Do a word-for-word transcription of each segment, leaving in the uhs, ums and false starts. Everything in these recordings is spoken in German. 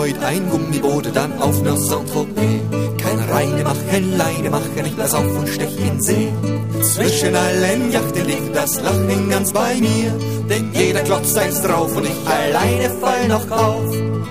heut ein Gummiboot, dann auf nach Saint-Tropez. Kein Reine machen, Leine machen, ich blass auf und stech in See. Zwischen allen Yachten liegt das Lachen ganz bei mir, denn jeder klopft eins drauf und ich alleine fall noch auf.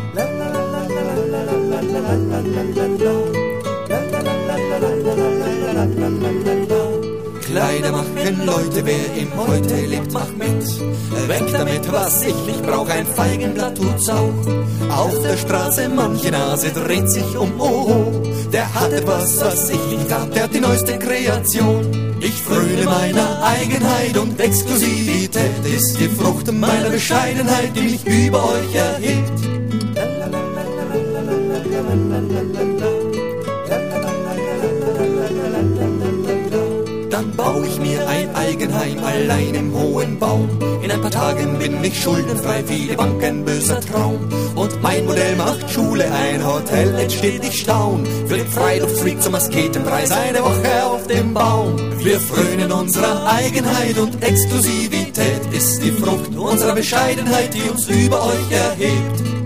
Kleider machen, Leute, wer im Heute lebt, macht mit. Weg damit, was ich nicht brauch, ein Feigenblatt tut's auch. Auf der Straße manche Nase dreht sich um, oh, oh. Der hat etwas, was ich nicht hab, der hat die neueste Kreation. Ich fröne meiner Eigenheit und Exklusivität, ist die Frucht meiner Bescheidenheit, die mich über euch erhebt. Dann bau ich mir ein Eigenheim allein im hohen Baum. In ein paar Tagen bin ich schuldenfrei, viele Banken böser Traum. Und mein Modell macht Schule, ein Hotel entsteht, ich staun. Für den Freiluftfreak zum Asketenpreis eine Woche auf dem Baum. Wir frönen unserer Eigenheit und Exklusivität, ist die Frucht unserer Bescheidenheit, die uns über euch erhebt.